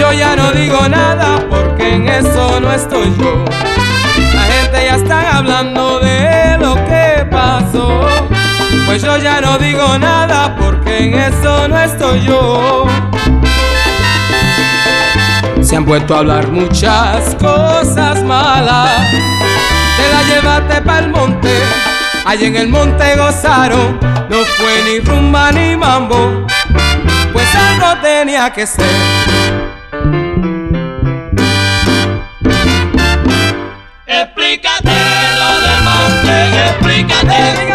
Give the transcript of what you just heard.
yo ya no digo nada porque en eso no estoy yo. La gente ya está hablando de lo que pasó. Pues yo ya no digo nada porque en eso no estoy yo. Se han puesto a hablar muchas cosas malas. Te la llevaste pa'l monte, allí en el monte gozaron. No fue ni rumba ni mambo, pues algo tenía que ser. Explícate lo del monte, explícate.